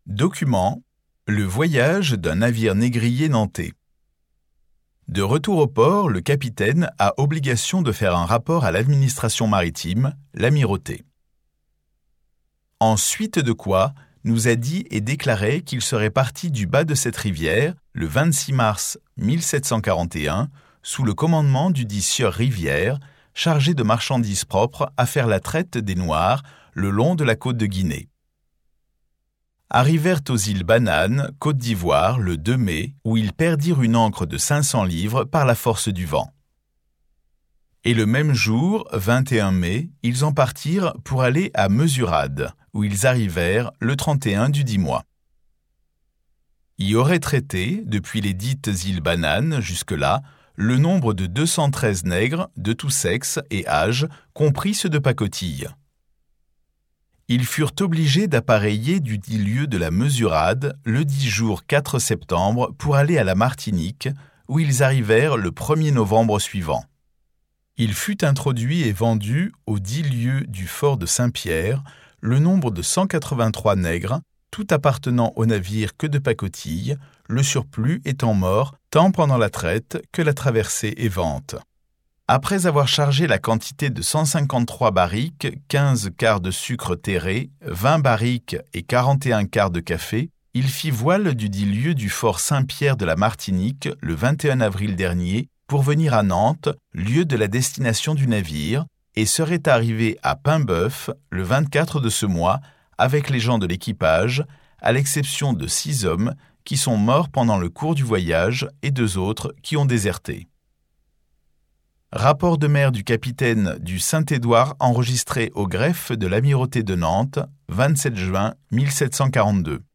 Document: le voyage d'un navire négrier nantais. De retour au port, le capitaine a obligation de faire un rapport à l'administration maritime, l'amirauté. En suite de quoi, nous a dit et déclaré qu'il serait parti du bas de cette rivière, le 26 mars 1741, sous le commandement du dit sieur Rivière, chargé de marchandises propres à faire la traite des Noirs le long de la côte de Guinée. Arrivèrent aux îles Bananes, Côte d'Ivoire, le 2 mai, où ils perdirent une ancre de 500 livres par la force du vent. Et le même jour, 21 mai, ils en partirent pour aller à Mesurade, où ils arrivèrent le 31 du dit mois. Y aurait traité, depuis les dites îles Bananes jusque-là, le nombre de 213 nègres de tout sexe et âge, compris ceux de pacotille. Ils furent obligés d'appareiller du dit lieu de la Mesurade le 10 jour 4 septembre pour aller à la Martinique, où ils arrivèrent le 1er novembre suivant. Il fut introduit et vendu au dit lieu du fort de Saint-Pierre le nombre de 183 nègres, tout appartenant au navire que de pacotille, le surplus étant mort tant pendant la traite que la traversée et vente. Après avoir chargé la quantité de 153 barriques, 15 quarts de sucre terré, 20 barriques et 41 quarts de café, il fit voile du dit lieu du fort Saint-Pierre de la Martinique le 21 avril dernier pour venir à Nantes, lieu de la destination du navire, et serait arrivé à Paimboeuf le 24 de ce mois avec les gens de l'équipage, à l'exception de 6 hommes qui sont morts pendant le cours du voyage et 2 autres qui ont déserté. Rapport de mer du capitaine du Saint-Édouard enregistré au greffe de l'amirauté de Nantes, 27 juin 1742.